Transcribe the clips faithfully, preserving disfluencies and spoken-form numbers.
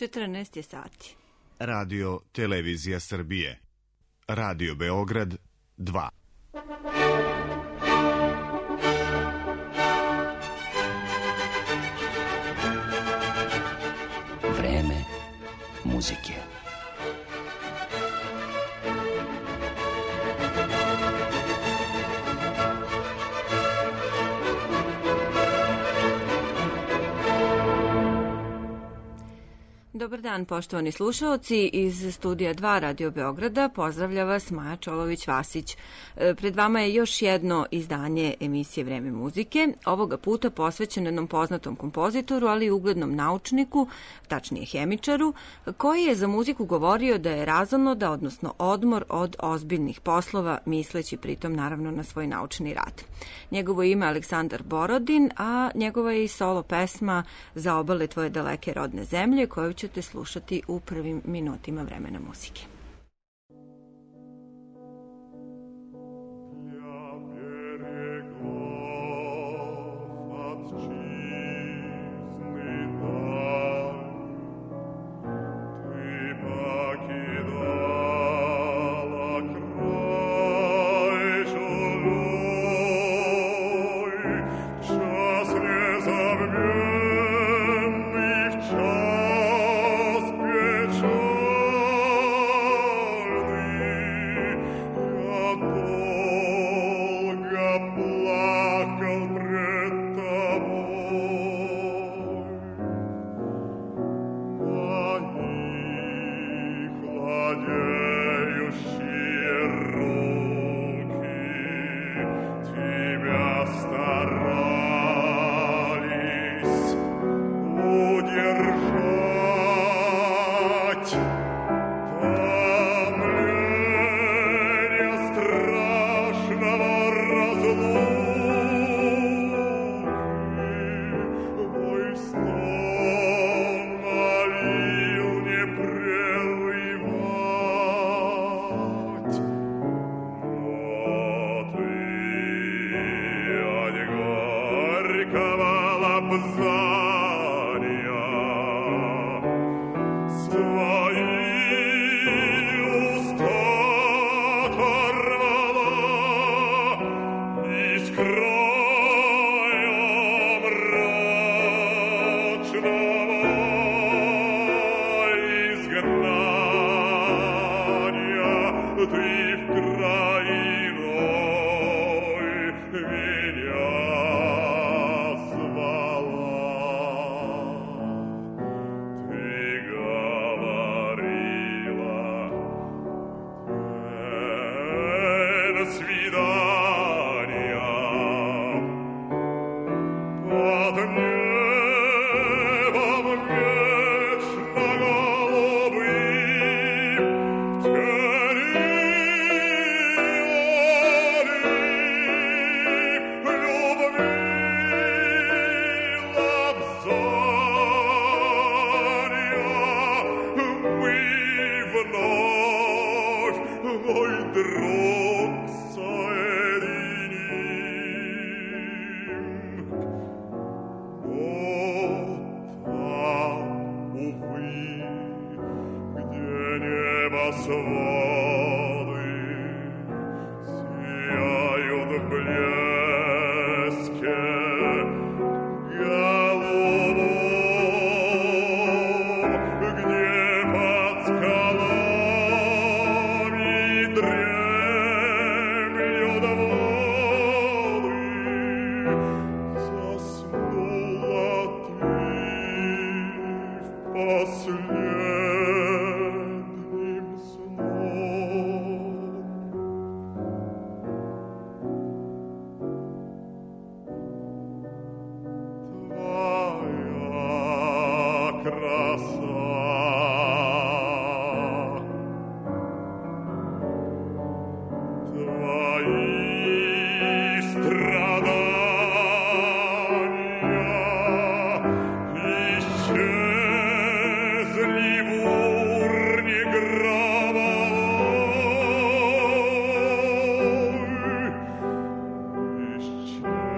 četrnaest je sati. Radio Televizija Srbije. Radio Beograd dva. Vreme muzike. Dobar dan, poštovani slušaoci. Iz studija dva Radio Beograda pozdravlja vas Maja Čolović-Vasić. Pred vama je još jedno izdanje emisije Vreme muzike, ovoga puta posvećeno jednom poznatom kompozitoru, ali i uglednom naučniku, tačnije hemičaru, koji je za muziku govorio da je razonoda, odnosno odmor od ozbiljnih poslova, misleći pritom naravno na svoj naučni rad. Njegovo ime je Aleksandar Borodin, a njegova je i solo pesma Za obale tvoje daleke rodne zemlje, koju ćete slušati u prvim minutima Vremena muzike.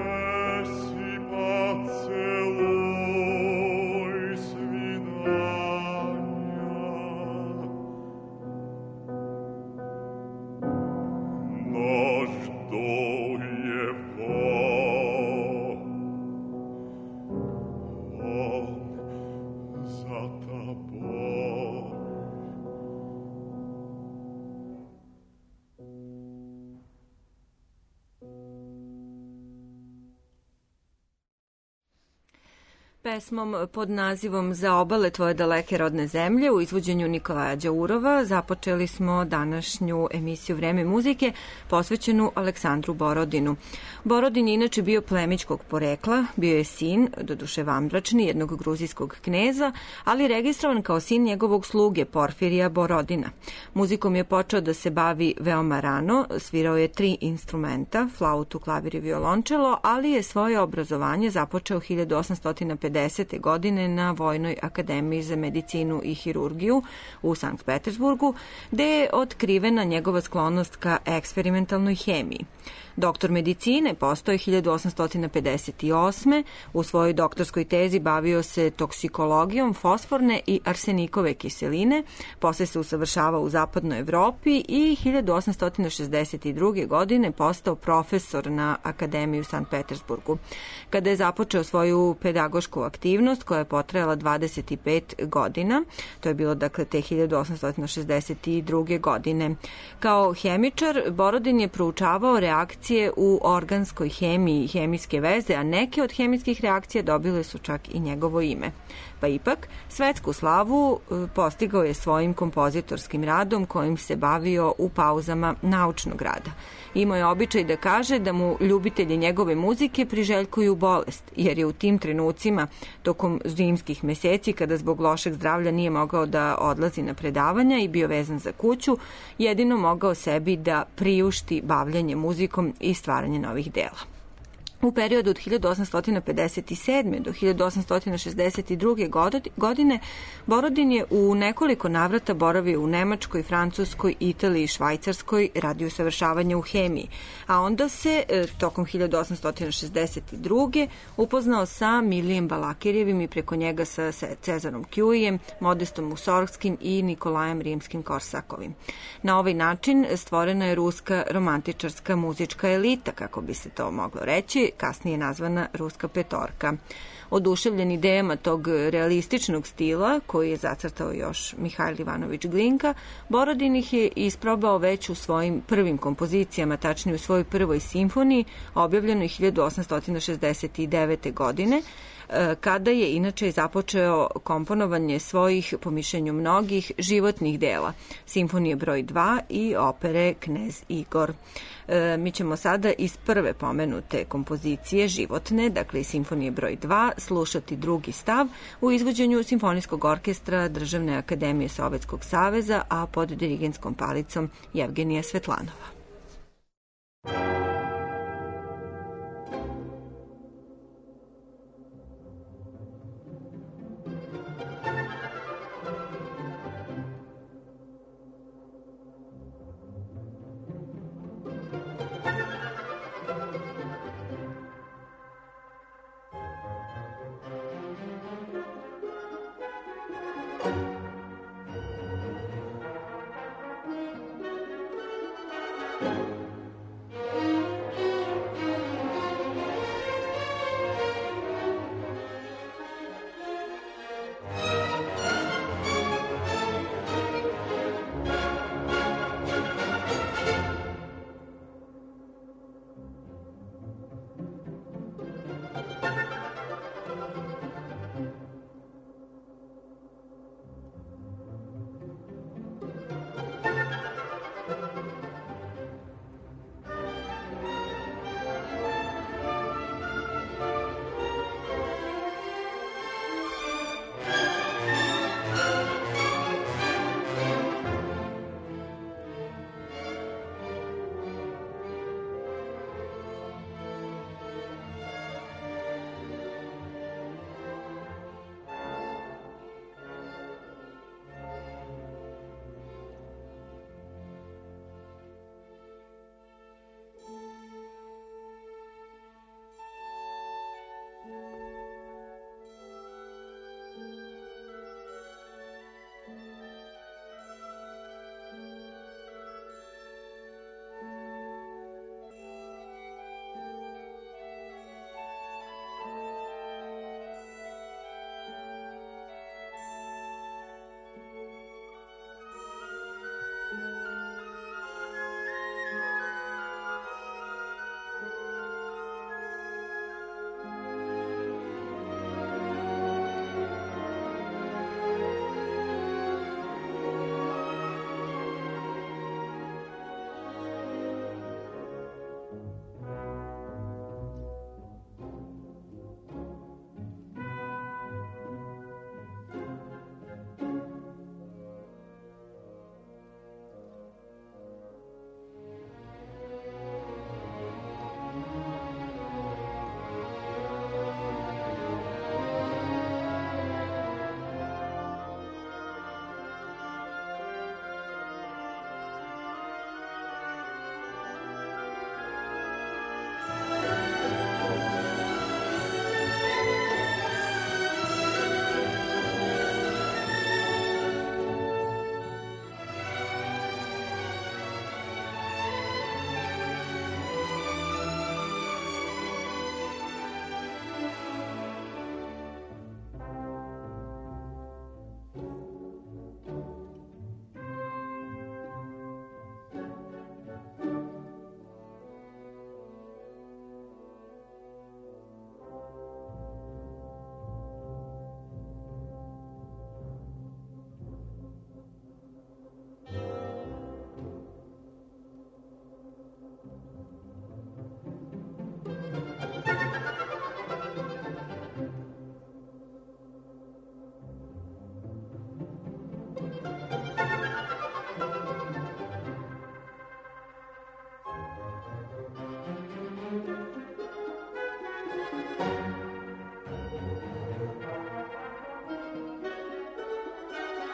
Поцелуй свидай. Pesmom pod nazivom Za obale tvoje daleke rodne zemlje u izvođenju Nikolaja Đaurova započeli smo današnju emisiju Vreme muzike posvećenu Aleksandru Borodinu. Borodin je inače bio plemićkog porekla, bio je sin, doduše vanbračni, jednog gruzijskog kneza, ali registrovan kao sin njegovog sluge Porfirija Borodina. Muzikom je počeo da se bavi veoma rano, svirao je tri instrumenta, flautu, klavir i violončelo, ali je svoje obrazovanje započeo hiljadu osamsto pedesete godine na Vojnoj akademiji za medicinu i hirurgiju u Sankt Petersburgu, gde je otkrivena njegova sklonost ka eksperimentalnoj hemiji. Doktor medicine postao je hiljadu osamsto pedeset osme. U svojoj doktorskoj tezi bavio se toksikologijom fosforne i arsenikove kiseline, posle se usavršavao u zapadnoj Evropi i hiljadu osamsto šezdeset druge. godine postao profesor na Akademiji u Sankt Petersburgu. Kada je započeo svoju pedagošku aktivnost koja je potrajala dvadeset pet godina, to je bilo dakle te hiljadu osamsto šezdeset druge. godine. Kao hemičar, Borodin je proučavao reakcije u organskoj hemiji i hemijske veze, a neke od hemijskih reakcija dobile su čak i njegovo ime. Pa ipak, svetsku slavu postigao je svojim kompozitorskim radom kojim se bavio u pauzama naučnog rada. Imao je običaj da kaže da mu ljubitelji njegove muzike priželjkuju bolest, jer je u tim trenucima, tokom zimskih meseci, kada zbog lošeg zdravlja nije mogao da odlazi na predavanja i bio vezan za kuću, jedino mogao sebi da priušti bavljanje muzikom i stvaranje novih dela. U periodu od hiljadu osamsto pedeset sedme. do hiljadu osamsto šezdeset druge. godine Borodin je u nekoliko navrata boravio u Nemačkoj, Francuskoj, Italiji i Švajcarskoj radi usavršavanja u hemiji, a onda se tokom hiljadu osamsto šezdeset druge. upoznao sa Milijem Balakirjevim i preko njega sa Cezarom Kjuijem, Modestom Musorskim i Nikolajem Rimskim-Korsakovim. Na ovaj način stvorena je ruska romantičarska muzička elita, kako bi se to moglo reći, kasnije nazvana Ruska petorka. Oduševljen idejama tog realističnog stila, koji je zacrtao još Mihajl Ivanović Glinka, Borodin ih je isprobao već u svojim prvim kompozicijama, tačnije u svojoj prvoj simfoniji, objavljenoj hiljadu osamsto šezdeset devete. godine, kada je inače započeo komponovanje svojih, po mišljenju mnogih, životnih dela, simfonije broj dva i opere Knez Igor. E, mi ćemo sada iz prve pomenute kompozicije životne, dakle iz simfonije broj dva, slušati drugi stav u izvođenju Simfonijskog orkestra Državne akademije Sovjetskog saveza, a pod dirigentskom palicom Jevgenija Svetlanova.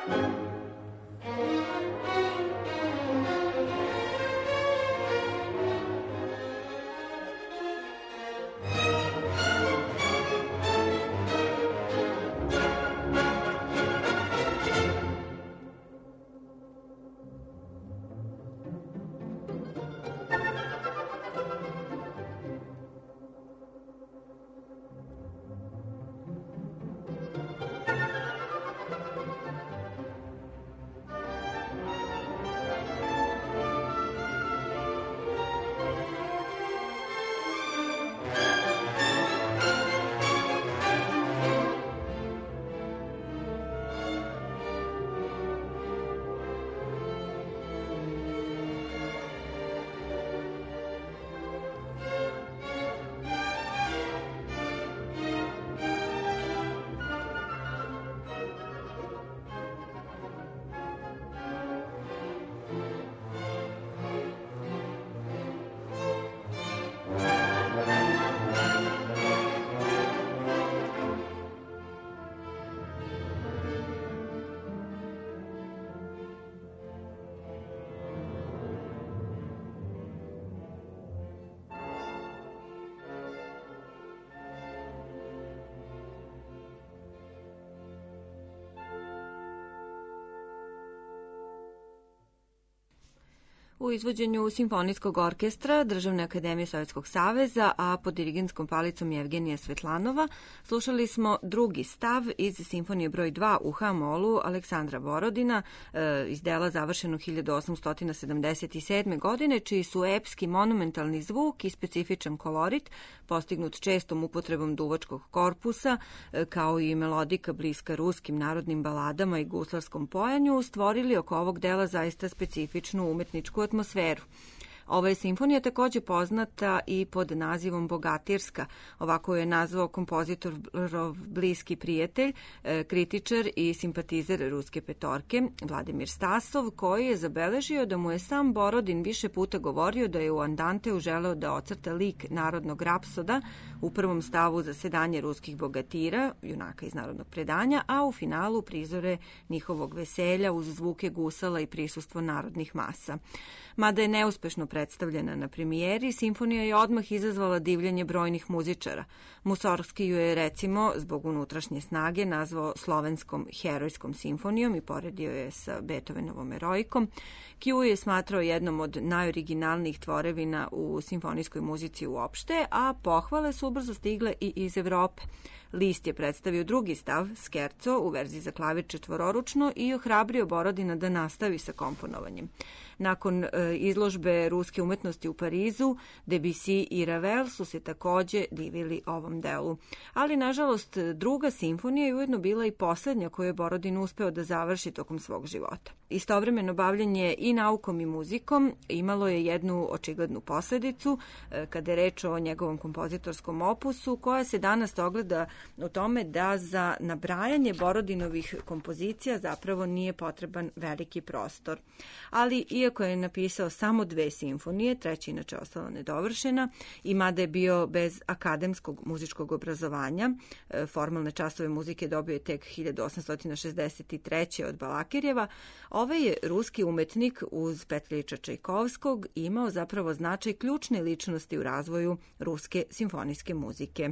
U izvođenju Simfonijskog orkestra Državne akademije Sovjetskog saveza, a pod dirigentskom palicom Jevgenija Svetlanova, slušali smo drugi stav iz Simfonije broj dva u Ha-molu Aleksandra Borodina, e, iz dela završenog hiljadu osamsto sedamdeset sedme. godine, čiji su epski monumentalni zvuk i specifičan kolorit, postignut čestom upotrebom duvačkog korpusa, e, kao i melodika bliska ruskim narodnim baladama i guslarskom pojanju, stvorili oko ovog dela zaista specifičnu umetničku atmosferu. Ova je simfonija takođe poznata i pod nazivom Bogatirska, ovako je nazvao kompozitorov bliski prijatelj, kritičar i simpatizer ruske petorke Vladimir Stasov, koji je zabeležio da mu je sam Borodin više puta govorio da je u Andanteu želeo da ocrta lik narodnog rapsoda u prvom stavu zasedanje ruskih bogatira, junaka iz narodnog predanja, a u finalu prizore njihovog veselja uz zvuke gusala i prisustvo narodnih masa. Mada je neuspešno predstavljena na premijeri, simfonija je odmah izazvala divljenje brojnih muzičara. Musorgski ju je, recimo, zbog unutrašnje snage nazvao slovenskom herojskom simfonijom i poredio je sa Beethovenovom erojkom. Kju je smatrao jednom od najoriginalnijih tvorevina u simfonijskoj muzici uopšte, a pohvale su ubrzo stigle i iz Evrope. List je predstavio drugi stav, Scherzo, u verziji za klavir četvororučno i ohrabrio Borodina da nastavi sa komponovanjem. Nakon e, izložbe ruske umetnosti u Parizu, Debussy i Ravel su se takođe divili ovom delu. Ali, nažalost, druga simfonija je ujedno bila i poslednja koju je Borodin uspeo da završi tokom svog života. Istovremeno bavljenje i naukom i muzikom imalo je jednu očiglednu posledicu e, kada je reč o njegovom kompozitorskom opusu, koja se danas ogleda u tome da za nabrajanje Borodinovih kompozicija zapravo nije potreban veliki prostor. Ali, iako je napisao samo dve simfonije, treća inače ostala nedovršena, i mada je bio bez akademskog muzičkog obrazovanja, formalne časove muzike dobio je tek hiljadu osamsto šezdeset treće. od Balakirjeva, ovaj je ruski umetnik uz Petrića Čajkovskog imao zapravo značaj ključne ličnosti u razvoju ruske simfonijske muzike.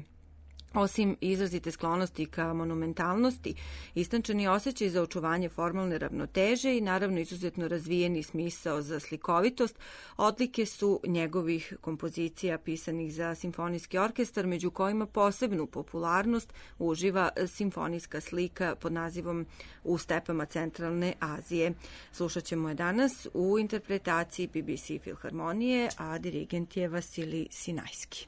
Osim izrazite sklonosti ka monumentalnosti, istančan je osjećaj za očuvanje formalne ravnoteže i naravno izuzetno razvijeni smisao za slikovitost. Odlike su njegovih kompozicija pisanih za simfonijski orkestar, među kojima posebnu popularnost uživa simfonijska slika pod nazivom U stepama centralne Azije. Slušat ćemo je danas u interpretaciji B B C Filharmonije, a dirigent je Vasilij Sinajski.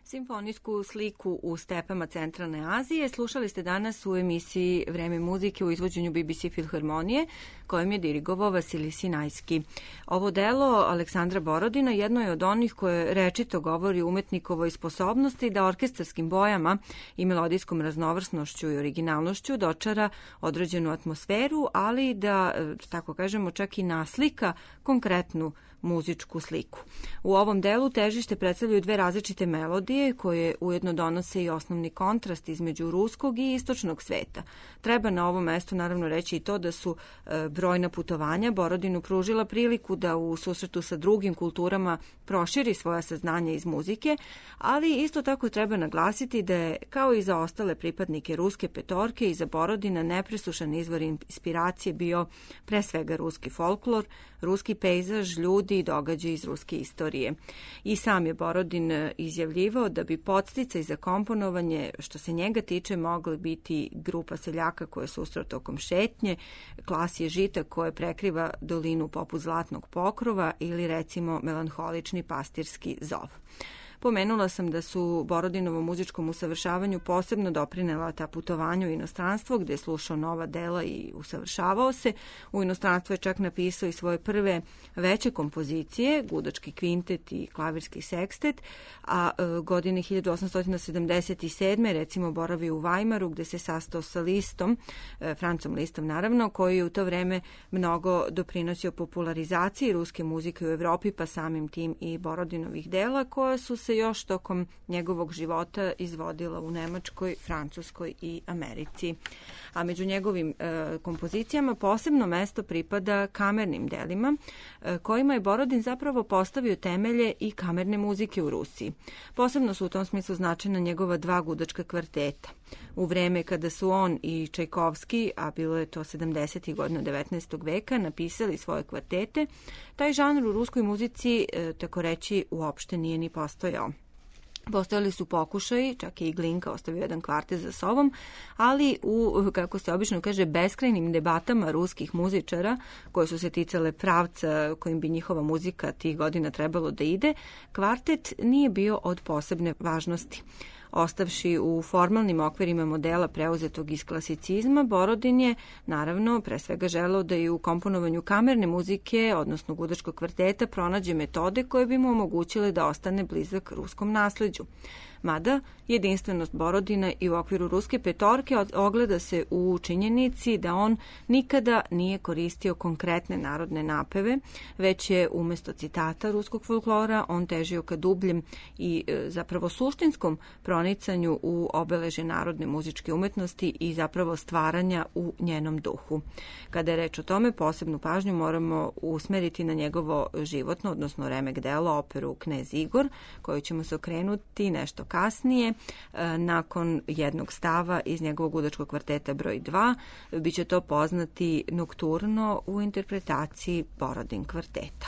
Simfonijsku sliku u stepama centralne Azije slušali ste danas u emisiji Vreme muzike u izvođenju B B C Filharmonije, kojim je dirigovao Vasilij Sinajski. Ovo delo Aleksandra Borodina jedno je od onih koje rečito govori umetnikovoj sposobnosti da orkestarskim bojama i melodijskom raznovrsnošću i originalnošću dočara određenu atmosferu, ali da, tako kažemo, čak i naslika konkretnu muzičku sliku. U ovom delu težište predstavljaju dve različite melodije koje ujedno donose i osnovni kontrast između ruskog i istočnog sveta. Treba na ovom mestu naravno reći i to da su e, brojna putovanja Borodinu pružila priliku da u susretu sa drugim kulturama proširi svoja saznanja iz muzike, ali isto tako treba naglasiti da je, kao i za ostale pripadnike ruske petorke, i za Borodina nepresušan izvor inspiracije bio pre svega ruski folklor, ruski pejzaž, ljudi i događaji iz ruske istorije. I sam je Borodin izjavljivao da bi podsticaj za komponovanje, što se njega tiče, mogla biti grupa seljaka koje susreo tokom šetnje, klasije žita koje prekriva dolinu poput Zlatnog pokrova ili recimo melanholični pastirski zov. Pomenula sam da su Borodinovom muzičkom usavršavanju posebno doprinela ta putovanja u inostranstvo gde je slušao nova dela i usavršavao se. U inostranstvu je čak napisao i svoje prve veće kompozicije, gudački kvintet i klavirski sekstet, a e, godine hiljadu osamsto sedamdeset sedme recimo boravio u Vajmaru gde se sastao sa Listom, e, Francom Listom naravno, koji je u to vreme mnogo doprinosio popularizaciji ruske muzike u Evropi, pa samim tim i Borodinovih dela koja su se još tokom njegovog života izvodila u Nemačkoj, Francuskoj i Americi. A među njegovim e, kompozicijama posebno mesto pripada kamernim delima, e, kojima je Borodin zapravo postavio temelje i kamerne muzike u Rusiji. Posebno su u tom smislu značajna njegova dva gudačka kvarteta. U vreme kada su on i Čajkovski, a bilo je to sedamdesetih godina devetnaestog veka, napisali svoje kvartete, taj žanr u ruskoj muzici, e, tako reći, uopšte nije ni postojao. Postojali su pokušaji, čak i Glinka ostavio jedan kvartet za sobom, ali u, kako se obično kaže, beskrajnim debatama ruskih muzičara, koje su se ticale pravca kojim bi njihova muzika tih godina trebalo da ide, kvartet nije bio od posebne važnosti. Ostavši u formalnim okvirima modela preuzetog iz klasicizma, Borodin je, naravno, pre svega želeo da i u komponovanju kamerne muzike, odnosno gudačkog kvarteta, pronađe metode koje bi mu omogućile da ostane blizak ruskom nasleđu. Mada jedinstvenost Borodina i u okviru ruske petorke ogleda se u činjenici da on nikada nije koristio konkretne narodne napeve, već je umesto citata ruskog folklora on težio ka dubljem i zapravo suštinskom pronicanju u obeleže narodne muzičke umetnosti i zapravo stvaranja u njenom duhu. Kada je reč o tome, posebnu pažnju moramo usmeriti na njegovo životno, odnosno remek delo, operu Knez Igor, koju ćemo se okrenuti nešto kasnije, nakon jednog stava iz njegovog gudačkog kvarteta broj dva, biće to poznati nokturno u interpretaciji Borodin kvarteta.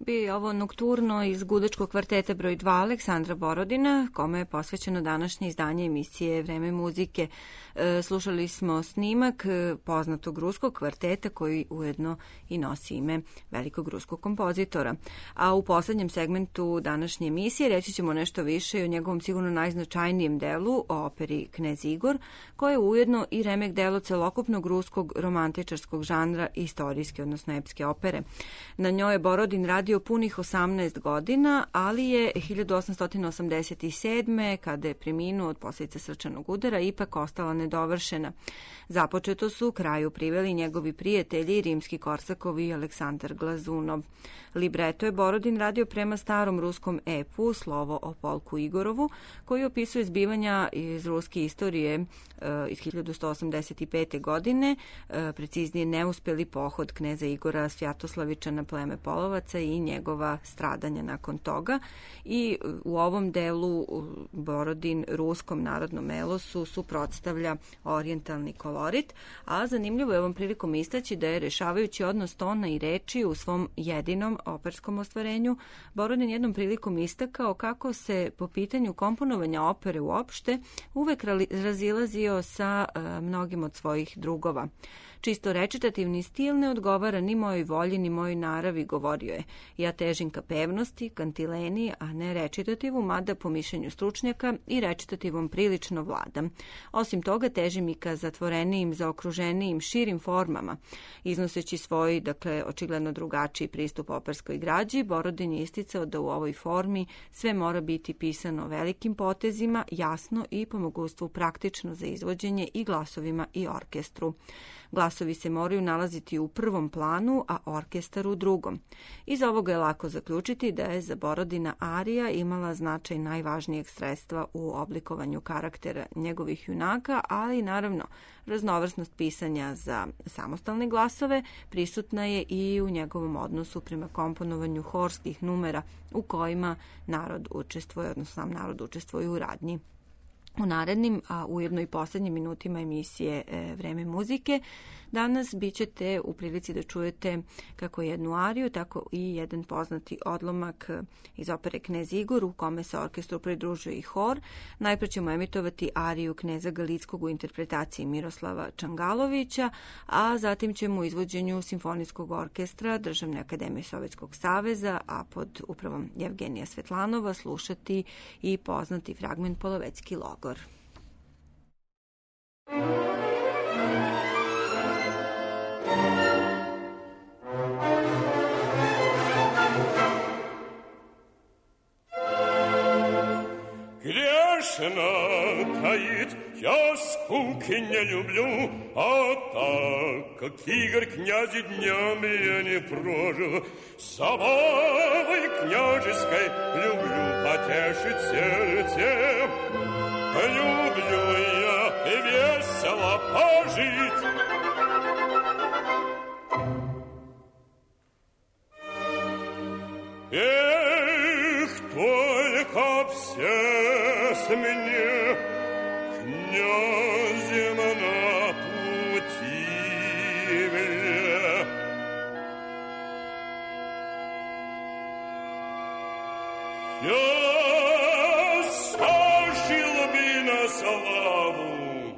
Bio je ovo Nokturno iz Gudačkog kvarteta broj dva Aleksandra Borodina, kome je posvećeno današnje izdanje emisije Vreme muzike. E, slušali smo snimak poznatog ruskog kvarteta koji ujedno i nosi ime velikog ruskog kompozitora. A u poslednjem segmentu današnje emisije reći ćemo nešto više i o njegovom sigurno najznačajnijem delu, o operi Knez Igor, koje je ujedno i remek delo celokupnog ruskog romantičarskog žanra istorijske, odnosno epske opere. Na njoj je Borodin radio punih osamnaest godina, ali je hiljadu osamsto osamdeset sedme. kada je preminuo od posljedica srčanog udara, ipak ostala nedovršena. Započeto su kraju priveli njegovi prijatelji, rimski Korsakovi i Aleksandar Glazunov. Libreto je Borodin radio prema starom ruskom epu Slovo o polku Igorovu, koji opisuje zbivanja iz ruske istorije e, iz hiljadu sto osamdeset pete. godine, e, preciznije neuspeli pohod kneza Igora Svjatoslavića na pleme Polovaca i njegova stradanja nakon toga. I u ovom delu Borodin ruskom narodnom elosu suprotstavlja orijentalni kolorit, a zanimljivo je ovom prilikom istaći da je rešavajući odnos tona i reči u svom jedinom operskom ostvarenju, Borodin jednom prilikom istakao kako se po pitanju komponovanja opere uopšte uvek razilazio sa uh, mnogim od svojih drugova. Čisto recitativni stil ne odgovara ni mojoj volji, ni mojoj naravi, govorio je. Ja težim ka pevnosti, kantileni, a ne recitativu, mada po mišljenju stručnjaka i recitativom prilično vladam. Osim toga, težim i ka zatvorenijim, zaokruženijim, širim formama. Iznoseći svoj, dakle, očigledno drugačiji pristup operskoj građi, Borodin je isticao da u ovoj formi sve mora biti pisano velikim potezima, jasno i po mogućstvu praktično za izvođenje i glasovima i orkestru. Glasovi se moraju nalaziti u prvom planu, a orkestar u drugom. Iz ovoga je lako zaključiti da je za Borodina arija imala značaj najvažnijeg sredstva u oblikovanju karaktera njegovih junaka, ali naravno raznovrsnost pisanja za samostalne glasove prisutna je i u njegovom odnosu prema komponovanju horskih numera u kojima narod učestvuje, odnosno sam narod učestvuje u radnji. U narednim, a ujedno i posljednjim minutima emisije e, Vreme muzike, danas bit ćete u prilici da čujete kako jednu ariju, tako i jedan poznati odlomak iz opere Knez Igor, u kome se orkestru pridružuje i hor. Najpre ćemo emitovati ariju Kneza Galickog u interpretaciji Miroslava Čangalovića, a zatim ćemo u izvođenju Simfonijskog orkestra Državne akademije Sovjetskog saveza, a pod upravom Jevgenija Svetlanova, slušati i poznati fragment Polovetski logor. Грешно таит, я скуки не люблю, а так как Игорь князи днями я не прожил, забавой княжеской люблю потешить сердце. Люблю я и весело пожить. Эх, только все с мне князем на пути вре. Я сожил бы на славу,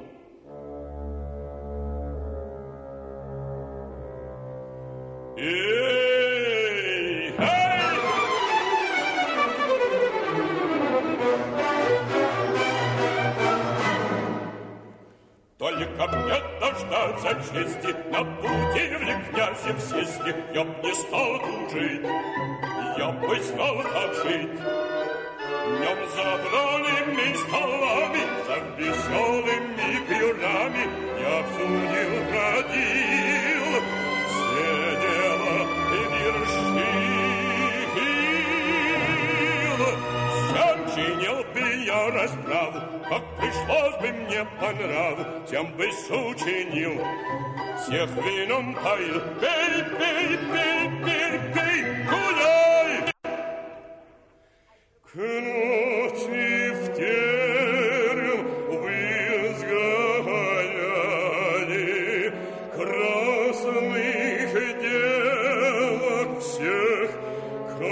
эй, эй! Только мне дождаться чести, на пути в князем сесть, я б не стал тужить, я бы знал, как жить. Днем за бранными столами, за веселыми пирами я обсудил, родил, все дела и вершил. Сам чинил бы я расправу, как пришлось бы мне по нраву, тем бы сучинил, всех вином поил. Пей, пей, пей, пей, пей, гуляй! К ночи в терем вы сгоняли красных девок всех, к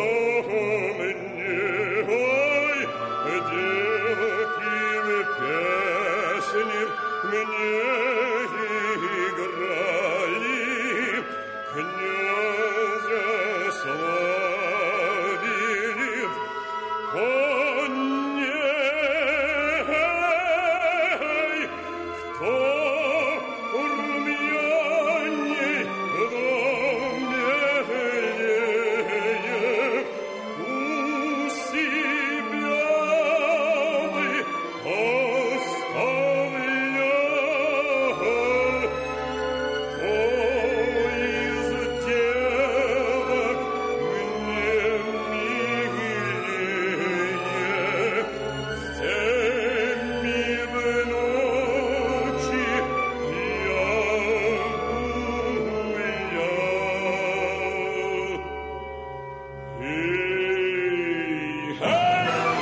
песни мне играли, князя славили, коней, кто румяней домелее, у себя вы оставлял, кто из девок мне милее, с теми в ночи я гулял. Эй, эй!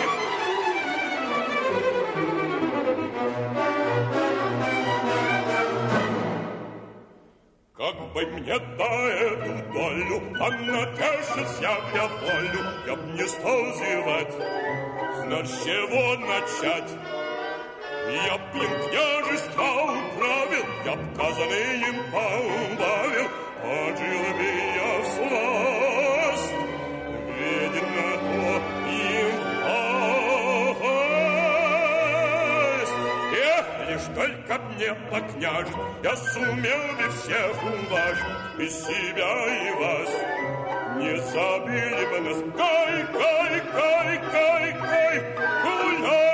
Как бы мне да эту долю, а натешись я для волю, я б не стал зевать. Знать, с чего начать? Я б им княжество управил, я б казаны им поубавил, пожил бы я в сласть, ведь на то им власть. Эх, лишь только мне покняжить, я сумел бы всех уважить, и себя, и вас. Не забили бы нас, кай, кай, кай, кай, кай, гуляй!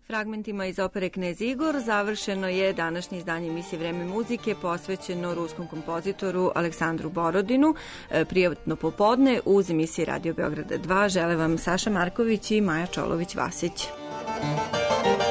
Fragmentima iz opere Knez Igor završeno je današnje izdanje emisije Vreme muzike posvećeno ruskom kompozitoru Aleksandru Borodinu. Prijatno popodne uz emisije Radio Beograda dva žele vam Saša Marković i Maja Čolović-Vasić.